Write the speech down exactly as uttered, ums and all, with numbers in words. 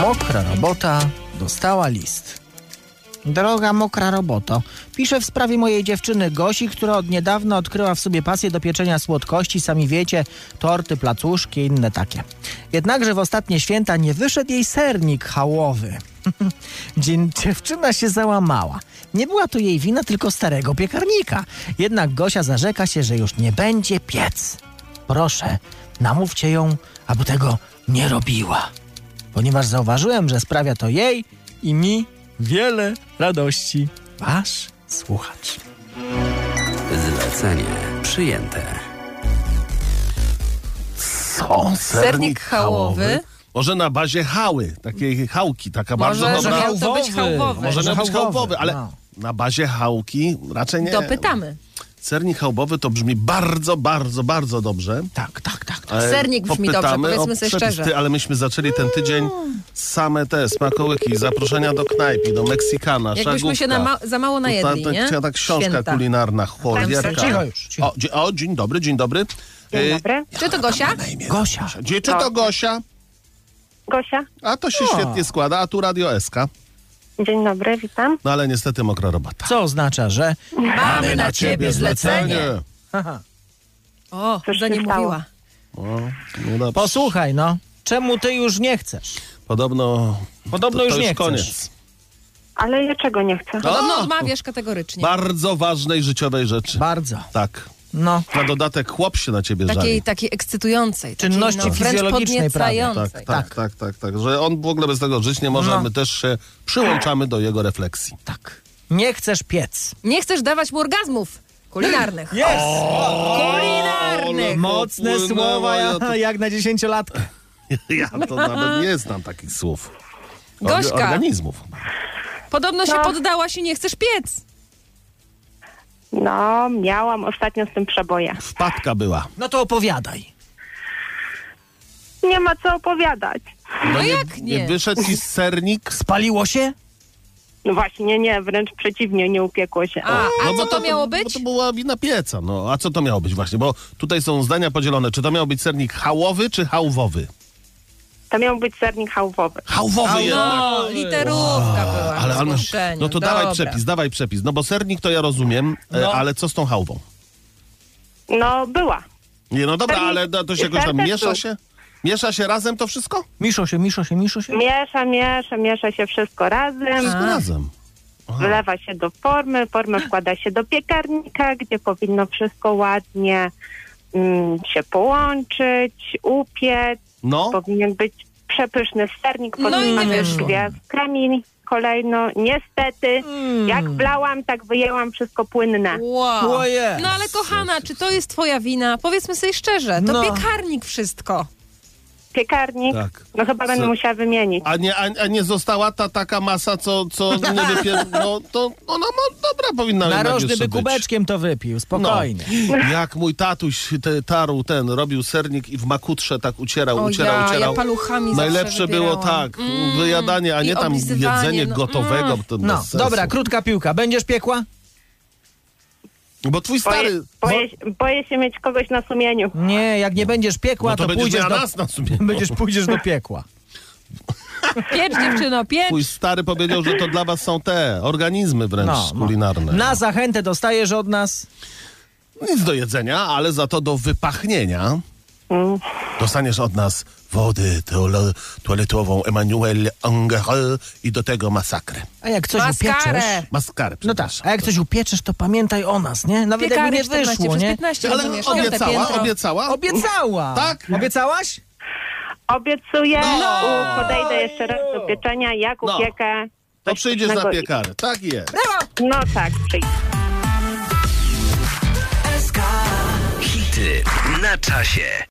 Mokra robota dostała list. Droga mokra roboto, piszę w sprawie mojej dziewczyny Gosi, która od niedawna odkryła w sobie pasję do pieczenia słodkości, sami wiecie, torty, placuszki i inne takie. Jednakże w ostatnie święta nie wyszedł jej sernik chałowy. Dziewczyna się załamała. Nie była to jej wina, tylko starego piekarnika. Jednak Gosia zarzeka się, że już nie będzie piec. Proszę, namówcie ją, aby tego nie robiła. Ponieważ zauważyłem, że sprawia to jej i mi wiele radości. Wasz słuchacz. Zlecenie przyjęte. Co? Sernik chałowy? Może na bazie chały, takiej chałki, taka bardzo Może dobra. miał to być chałowy. Może miał być chałowy, chałowy, ale no. na bazie chałki raczej nie. Dopytamy. Sernik chałowy to brzmi bardzo, bardzo, bardzo dobrze. Tak, tak, tak. tak. Ale Sernik brzmi dobrze, popytamy powiedzmy o sobie przepis. szczerze. Ty, ale myśmy zaczęli ten tydzień same te smakołyki, zaproszenia do knajpi, do Meksykana, Jakbyśmy się na ma- za mało najedli, ta, nie? ta, ta książka Święta. kulinarna, cholierka. Cicho już, cicho. O, dzie- o, dzień dobry, dzień dobry. Dzień Y, dobry. Czy to Gosia? Gosia. Gdzie, czy to Gosia? Gosia. A to się O. świetnie składa, a tu Radio S K. Dzień dobry, witam. No ale niestety mokra robota. Co oznacza, że... Mamy na ciebie zlecenie. Haha. O, Cóż za się nie stało? mówiła. O, no dobrze. Posłuchaj, no. Czemu ty już nie chcesz? Podobno, Podobno to, już to nie już chcesz. koniec. Ale ja czego nie chcę? Podobno O! odmawiasz kategorycznie. Bardzo ważnej życiowej rzeczy. Bardzo. Tak. No. Na dodatek chłop się na ciebie Takiej, żali. takiej ekscytującej. Takiej, Czynności no, wręcz fizjologicznej prawie. podniecającej. Tak, tak, tak, tak, tak. Że on w ogóle bez tego żyć nie może, No. a my też się przyłączamy do jego refleksji. Tak. Nie chcesz piec. Nie chcesz dawać mu orgazmów kulinarnych. Jest! Kulinarnych! Mocne popłynęło, słowa ja ja, to- jak na dziesięciolatkę. Ja to nawet nie znam takich słów. Orga- Gośka. Organizmów. Podobno się No. poddałaś i nie chcesz piec. No, miałam ostatnio z tym przeboje. Wpadka była. No to opowiadaj. Nie ma co opowiadać. No nie, jak nie? wyszedł ci sernik. Spaliło się? No właśnie, nie, wręcz przeciwnie, nie upiekło się. A, a No co bo to miało Bo być? to była wina pieca. No, a co to miało być właśnie? Bo tutaj są zdania podzielone. Czy to miał być sernik chałowy, czy chałwowy? To miał być sernik chałowy. Chałwowy jednak. No, literówka była. Ale, ale w zgłoszeniu. no to dawaj Dobra. przepis, dawaj przepis. No bo sernik to ja rozumiem, e, No. ale co z tą chałwą? No, była. Nie, no dobra, Sernik- ale to, to się jakoś tam sernik miesza był. się? Miesza się razem to wszystko? Miszo się, miszo się, miszo się? Miesza, miesza, miesza się wszystko razem. Wszystko razem. Wlewa się do formy, formę wkłada się do piekarnika, gdzie powinno wszystko ładnie mm, się połączyć, upiec. No, Powinien być przepyszny sernik No i nie podpisany z wyszło. gwiazdkami. Kolejno, niestety, jak wlałam, tak wyjęłam wszystko płynne. Wow. O jest. No ale kochana, czy to jest twoja wina? Powiedzmy sobie szczerze, to No. piekarnik wszystko. Piekarnik, tak. no chyba będę Co? musiała wymienić. A nie, a, a nie została ta taka masa, co, co nie wypier... No to ona ma, dobra powinna jednak Narożny jeszcze by być. kubeczkiem to wypił, spokojnie. No. Jak mój tatuś te, tarł ten, robił sernik i w makutrze tak ucierał, O ucierał, ja, ucierał. ja paluchami zawsze Najlepsze było wybierałam. tak, wyjadanie, a i nie tam oblizywanie, jedzenie no, gotowego. mm. To No, bez sensu. dobra, krótka piłka. Będziesz piekła? Bo twój stary... Boję, boję, boję się mieć kogoś na sumieniu. Nie, jak nie będziesz piekła, No to, to, będziesz pójdziesz miała do... nas na sumie. Będziesz pójdziesz do piekła. Piecz, dziewczyno, piecz. Twój stary powiedział, że to dla was są te organizmy wręcz No, no. kulinarne. Na zachętę dostajesz od nas... Nic do jedzenia, ale za to do wypachnienia Mm. dostaniesz od nas wodę toale- toaletową Emmanuel Angel i do tego masakrę. A jak coś Maskarę. upieczesz... Maskarę, No tak, przepraszam. a jak coś upieczesz, to pamiętaj o nas, nie? Nawet Piekary jakby nie czternaście wyszło, przez nie? piętnaście, Ale rozumiesz? Piąte obiecała, piętro. obiecała? Obiecała! Tak? Obiecałaś? Obiecuję, No. u, podejdę jeszcze raz do pieczenia, jak No. upiekę. To coś przyjdziesz na pysznego i- piekarę. Tak jest. No tak, przyjdę. Hity na czasie.